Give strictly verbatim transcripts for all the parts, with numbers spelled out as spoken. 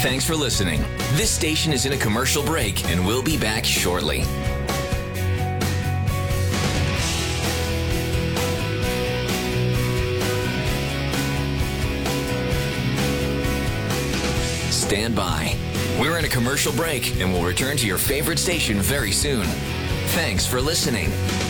Thanks for listening. This station is in a commercial break and we'll be back shortly. Stand by. We're in a commercial break and we'll return to your favorite station very soon. Thanks for listening.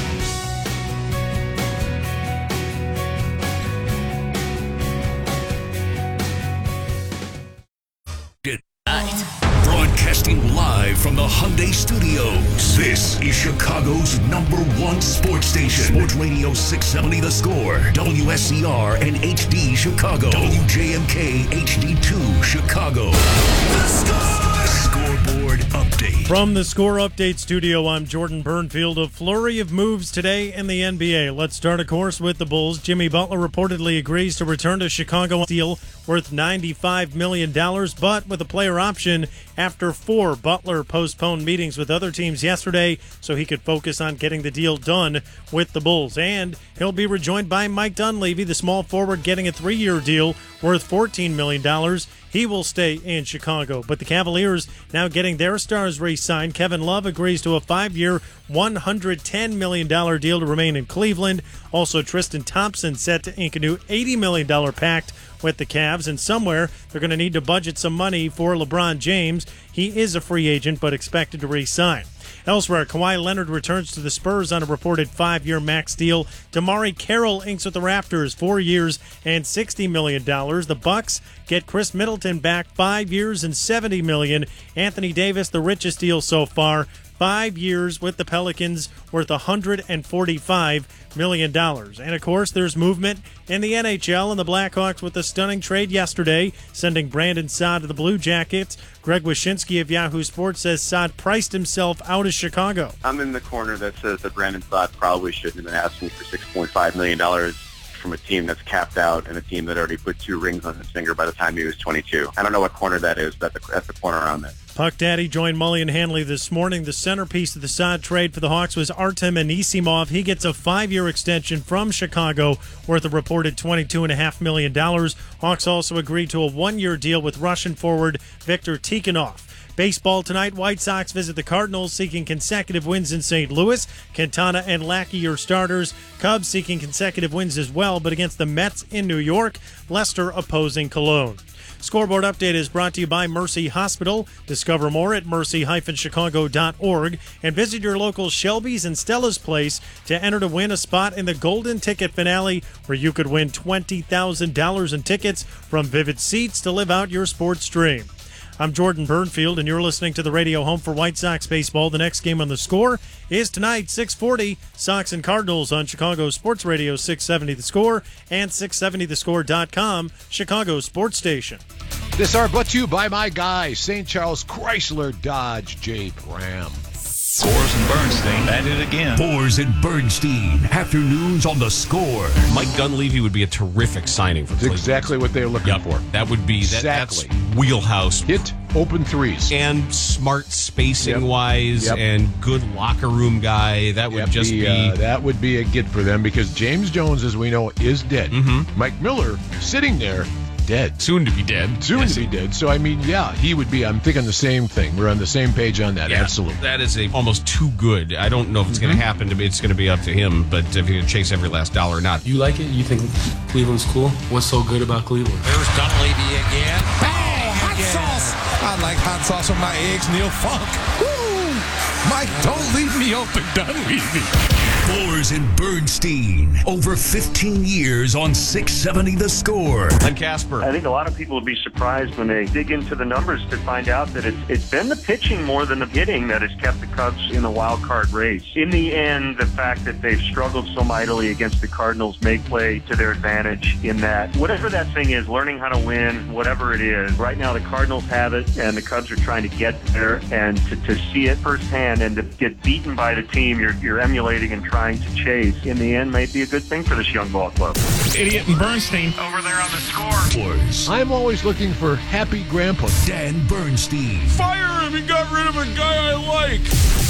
Broadcasting live from the Hyundai Studios. This is Chicago's number one sports station. Sports Radio six seventy The Score. W S C R and H D Chicago. W J M K H D two Chicago. The Score! Scoreboard update. From the Score Update studio, I'm Jordan Burnfield. A flurry of moves today in the N B A. Let's start, of course, with the Bulls. Jimmy Butler reportedly agrees to return to Chicago, deal worth ninety-five million dollars, but with a player option after four. Butler postponed meetings with other teams yesterday so he could focus on getting the deal done with the Bulls. And he'll be rejoined by Mike Dunleavy, the small forward, getting a three-year deal worth fourteen million dollars. He will stay in Chicago. But the Cavaliers now getting their stars re-signed. Kevin Love agrees to a five-year, one hundred ten million dollars deal to remain in Cleveland. Also, Tristan Thompson set to ink a new eighty million dollars pact with the Cavs, and somewhere they're going to need to budget some money for LeBron James. He is a free agent, but expected to re-sign. Elsewhere, Kawhi Leonard returns to the Spurs on a reported five-year max deal. DeMarre Carroll inks with the Raptors, four years and sixty million dollars. The Bucks get Chris Middleton back, five years and seventy million dollars. Anthony Davis, the richest deal so far, five years with the Pelicans, worth one hundred forty-five million dollars. And, of course, there's movement in the N H L, and the Blackhawks with a stunning trade yesterday, sending Brandon Saad to the Blue Jackets. Greg Wyshynski of Yahoo Sports says Saad priced himself out of Chicago. I'm in the corner that says that Brandon Saad probably shouldn't have been asking for six point five million dollars from a team that's capped out and a team that already put two rings on his finger by the time he was twenty-two. I don't know what corner that is, but that's the, that's the corner around there. Puck Daddy joined Mully and Hanley this morning. The centerpiece of the Saad trade for the Hawks was Artem Anisimov. He gets a five-year extension from Chicago worth a reported twenty-two point five million dollars. Hawks also agreed to a one-year deal with Russian forward Viktor Tikhonov. Baseball tonight, White Sox visit the Cardinals, seeking consecutive wins in Saint Louis. Quintana and Lackey are starters. Cubs seeking consecutive wins as well, but against the Mets in New York. Lester opposing Cologne. Scoreboard Update is brought to you by Mercy Hospital. Discover more at mercy dash chicago dot org and visit your local Shelby's and Stella's Place to enter to win a spot in the Golden Ticket Finale, where you could win twenty thousand dollars in tickets from Vivid Seats to live out your sports dream. I'm Jordan Burnfield, and you're listening to the radio home for White Sox baseball. The next game on the Score is tonight, six forty, Sox and Cardinals on Chicago Sports Radio six seventy The Score and six seventy the score dot com, Chicago Sports Station. This hour brought to you by my guy, Saint Charles Chrysler Dodge Jeep Ram. Boers and Bernstein at it again. Boers and Bernstein, afternoons on the Score. Mike Dunleavy would be a terrific signing for That's Cleveland. exactly what they're looking Yep, for. that would be that, Exactly. That's wheelhouse. Hit open threes. And smart spacing Yep. wise Yep. and good locker room guy. That would Yep, just the, be... Uh, that would be a get for them, because James Jones, as we know, is dead. Mm-hmm. Mike Miller sitting there, dead. Soon to be dead. Soon Yes. to be dead. So, I mean, yeah, he would be. I'm thinking the same thing. We're on the same page on that. Yeah, Absolutely. That is a almost too good. I don't know if it's Mm-hmm. going to happen. To me, it's going to be up to him, but if he can chase every last dollar or not. You like it? You think Cleveland's cool? What's so good about Cleveland? There's Dunleavy again. Oh, hot sauce. I like hot sauce on my eggs, Neil Funk. Woo! Mike, don't leave me open, Dunleavy. Boers and Bernstein, over fifteen years on six seventy The Score. And Casper. I think a lot of people would be surprised when they dig into the numbers to find out that it's, it's been the pitching more than the hitting that has kept the Cubs in the wild card race. In the end, the fact that they've struggled so mightily against the Cardinals may play to their advantage in that whatever that thing is, learning how to win, whatever it is, right now the Cardinals have it and the Cubs are trying to get there, and to, to see it firsthand and to get beaten by the team you're, you're emulating and trying to chase, in the end, might be a good thing for this young ball club. Idiot and Bernstein over there on the Score. Boers. I'm always looking for happy grandpa. Dan Bernstein. Fire him! He got rid of a guy I like.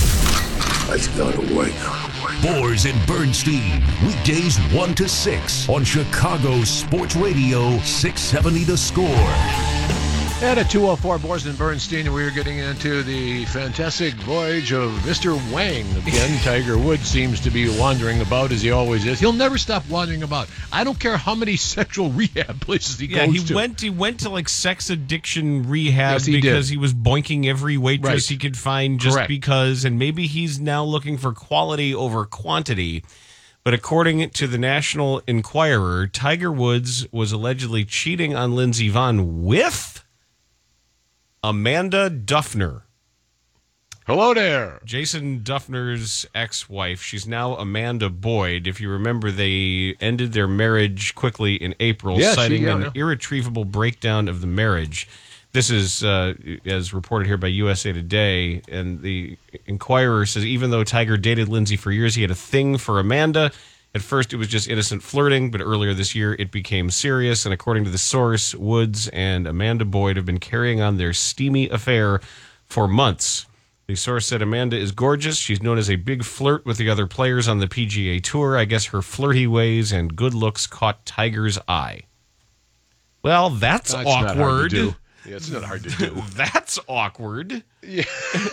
Let's go to work. Boers and Bernstein, weekdays one to six on Chicago Sports Radio six seventy The Score. And at two oh four, Borston Bernstein, we are getting into the fantastic voyage of Mister Wang. Again, Tiger Woods seems to be wandering about as he always is. He'll never stop wandering about. I don't care how many sexual rehab places he yeah, goes he to. went. He went to like sex addiction rehab Yes, he because did. he was boinking every waitress Right. he could find just Correct. because, and maybe he's now looking for quality over quantity. But according to the National Enquirer, Tiger Woods was allegedly cheating on Lindsey Vonn with Amanda Duffner. Hello there. Jason Duffner's ex-wife. She's now Amanda Boyd. If you remember, they ended their marriage quickly in April, Yeah, she- citing yeah, an yeah. irretrievable breakdown of the marriage. This is, uh, as reported here by U S A Today, and the Enquirer says even though Tiger dated Lindsay for years, he had a thing for Amanda. At first, it was just innocent flirting, but earlier this year, it became serious. And according to the source, Woods and Amanda Boyd have been carrying on their steamy affair for months. The source said Amanda is gorgeous. She's known as a big flirt with the other players on the P G A Tour. I guess her flirty ways and good looks caught Tiger's eye. Well, that's, That's not hard to awkward. do. Yeah, it's not hard to do. That's awkward. Yeah.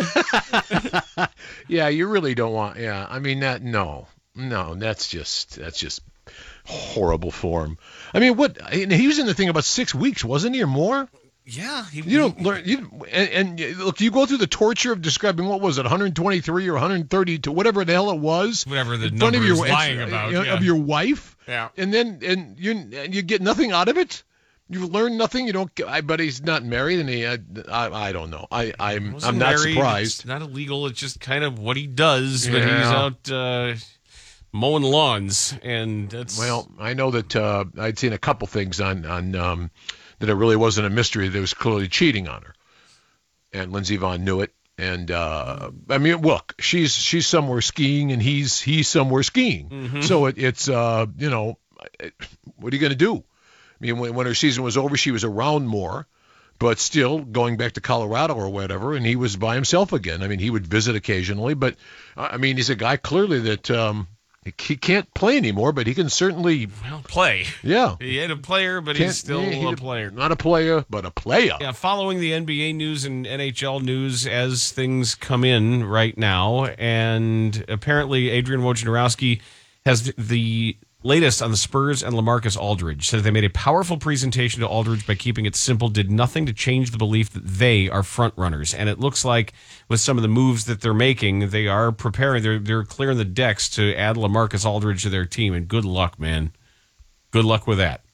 Yeah, you really don't want. Yeah, I mean that. No, no, that's just that's just horrible form. I mean, what? And he was in the thing about six weeks, wasn't he, or more? Yeah, he, You don't learn. You and, and look, you go through the torture of describing what was it, one twenty-three or one thirty-two, whatever the hell it was, whatever the in front number of is your lying uh, about, you know, yeah. of your wife. Yeah. And then and you and you get nothing out of it. You learn nothing. You don't. I bet he's not married, and he. I. I, I don't know. I. I'm. wasn't I'm not married. surprised. It's not illegal. It's just kind of what he does when he's Yeah. out uh, mowing lawns, and that's Well, I know that uh, I'd seen a couple things on on um, that it really wasn't a mystery. That was clearly cheating on her, and Lindsey Vonn knew it. And uh, I mean, look, she's she's somewhere skiing, and he's he's somewhere skiing. Mm-hmm. So it, it's uh, you know, it, what are you going to do? I mean, when, when her season was over, she was around more, but still going back to Colorado or whatever, and he was by himself again. I mean, he would visit occasionally, but I mean, he's a guy clearly that um, he, he can't play anymore, but he can certainly, well, play. yeah. He ain't a player, but Can't- he's still he- he- a player. Not a player, but a player. Yeah, following the N B A news and N H L news as things come in right now, and apparently Adrian Wojnarowski has the latest on the Spurs and LaMarcus Aldridge. Says they made a powerful presentation to Aldridge by keeping it simple, did nothing to change the belief that they are front runners. And it looks like with some of the moves that they're making, they are preparing, they're, they're clearing the decks to add LaMarcus Aldridge to their team. And good luck, man. Good luck with that.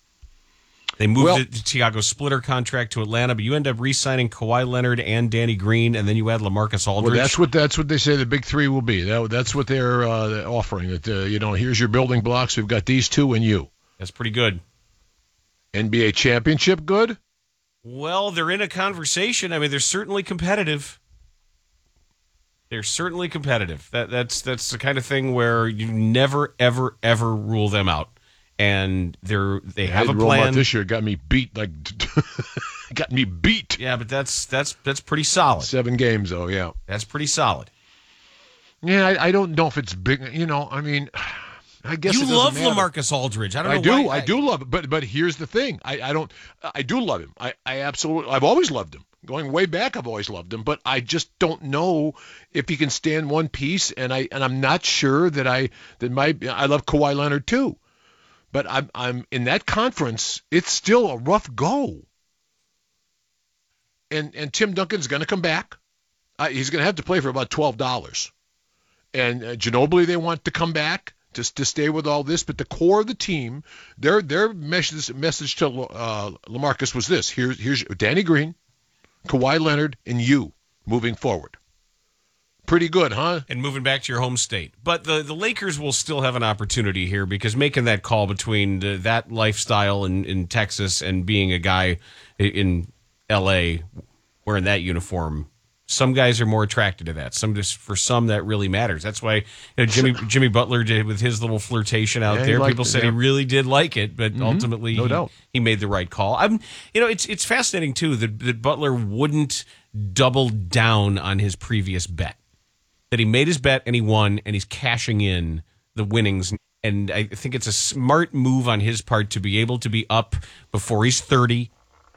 They moved Well- the Thiago Splitter contract to Atlanta, but you end up re-signing Kawhi Leonard and Danny Green, and then you add LaMarcus Aldridge. Well, that's what that's what they say the big three will be. That, that's what they're uh, offering. That uh, you know, here's your building blocks. We've got these two and you. That's pretty good. N B A championship, good. Well, they're in a conversation. I mean, they're certainly competitive. They're certainly competitive. That that's that's the kind of thing where you never, ever, ever rule them out. And they're they have a Roll out plan. this year got me beat like got me beat. Yeah, but that's that's that's pretty solid. Seven games though, yeah. That's pretty solid. Yeah, I, I don't know if it's big. You know, I mean, I guess You it doesn't love matter. LaMarcus Aldridge. I don't I know do, why. I do love it. But but here's the thing. I, I don't. I do love him. I, I absolutely. I've always loved him. Going way back, I've always loved him. But I just don't know if he can stand one piece. And I and I'm not sure that I that my I love Kawhi Leonard too. But I'm I'm in that conference. It's still a rough go. And and Tim Duncan's going to come back. Uh, he's going to have to play for about twelve dollars. And uh, Ginobili, they want to come back to to stay with all this. But the core of the team, their their message message to uh, LaMarcus was this: here's here's Danny Green, Kawhi Leonard, and you moving forward. Pretty good, huh? And moving back to your home state. But the, the Lakers will still have an opportunity here because making that call between the, that lifestyle in, in Texas and being a guy in L A wearing that uniform, some guys are more attracted to that. Some just for some that really matters. That's why you know, Jimmy Jimmy Butler did with his little flirtation out Yeah, he there. liked People it, said yeah. he really did like it, but ultimately no he, doubt. he made the right call. I'm you know it's it's fascinating too that, that Butler wouldn't double down on his previous bet. That he made his bet and he won, and he's cashing in the winnings. And I think it's a smart move on his part to be able to be up before he's thirty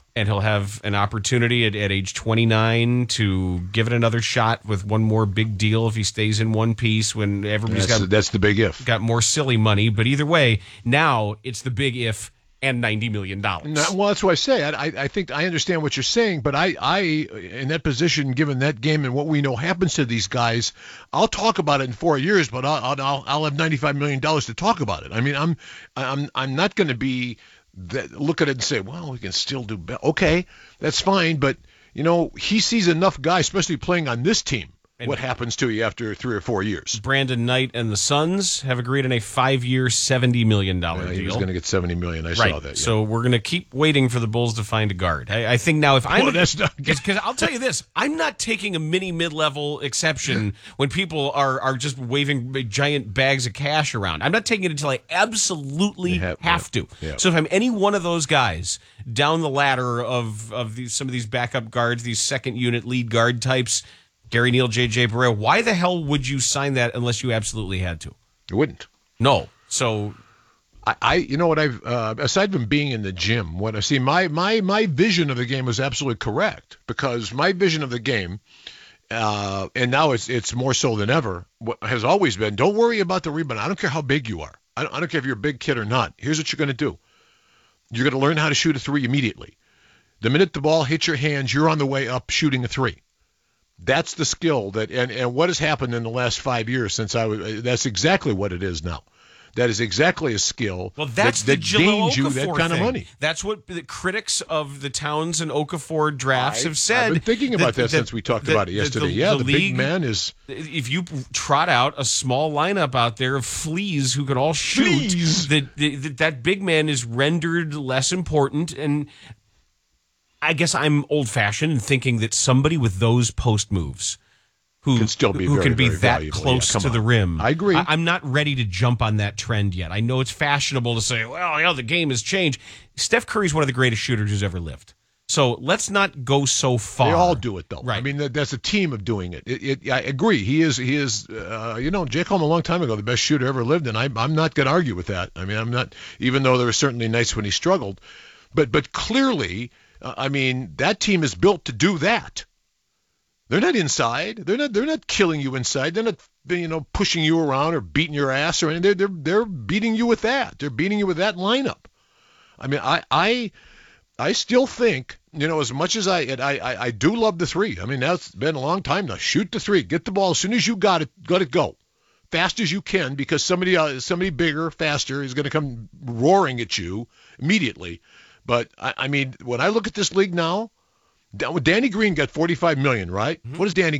and he'll have an opportunity at, at age twenty-nine to give it another shot with one more big deal if he stays in one piece when everybody's that's, got that's the big if. got more silly money. But either way, now it's the big if and ninety million dollars. No, well, that's what I say. I, I think I understand what you're saying, but I, I, in that position, given that game and what we know happens to these guys, I'll talk about it in four years, but I'll, I'll, I'll have ninety-five million dollars to talk about it. I mean, I'm, I'm, I'm not going to be that, look at it and say, well, we can still do better. Okay, that's fine, but you know, he sees enough guys, especially playing on this team. And what happens to you after three or four years? Brandon Knight and the Suns have agreed on a five-year, seventy million dollars yeah, deal. He was going to get seventy million dollars. I right. saw that. Yeah. So we're going to keep waiting for the Bulls to find a guard. I, I think now if I'm... Well, that's not... Because I'll tell you this, I'm not taking a mini mid-level exception when people are, are just waving big, giant bags of cash around. I'm not taking it until I absolutely have, have to. Yeah. So if I'm any one of those guys down the ladder of, of these, some of these backup guards, these second-unit lead guard types... Gary Neal, J J Barea, why the hell would you sign that unless you absolutely had to? You wouldn't. No. So, I, I you know what I've uh, aside from being in the gym, what I see my my my vision of the game was absolutely correct because my vision of the game, uh, and now it's it's more so than ever, what has always been. Don't worry about the rebound. I don't care how big you are. I don't, I don't care if you're a big kid or not. Here's what you're going to do. You're going to learn how to shoot a three immediately. The minute the ball hits your hands, you're on the way up shooting a three. That's the skill that, and, and what has happened in the last five years since I was, that's exactly what it is now. That is exactly a skill well, that's that, that the gains Okafor you that kind thing. of money. That's what the critics of the Towns and Okafor drafts I, have said. I've been thinking about that, that since we talked that, about it yesterday. The, yeah, the, the, the league, big man is... If you trot out a small lineup out there of fleas who could all shoot, Fleas. that, that that big man is rendered less important. And I guess I'm old-fashioned in thinking that somebody with those post moves who can still be who very, can be very that valuable. close yeah, to on. the rim. I agree. I, I'm not ready to jump on that trend yet. I know it's fashionable to say, well, you know, the game has changed. Steph Curry's one of the greatest shooters who's ever lived. So let's not go so far. They all do it, though. Right. I mean, that, that's a team of doing it. It, it. I agree. He is, he is. Uh, you know, Jay called him a long time ago the best shooter ever lived, and I, I'm not going to argue with that. I mean, I'm not, even though there were certainly nights when he struggled. But, but clearly, uh, I mean, that team is built to do that. They're not inside. They're not. They're not killing you inside. They're not, you know, pushing you around or beating your ass or anything. They're they're they're beating you with that. They're beating you with that lineup. I mean, I I I still think, you know, as much as I I I, I do love the three. I mean, that's been a long time now. Shoot the three. Get the ball as soon as you got it. Let it go, fast as you can, because somebody uh, somebody bigger, faster is going to come roaring at you immediately. But I, I mean, when I look at this league now. Danny Green got forty-five million dollars, right? Mm-hmm. What does Danny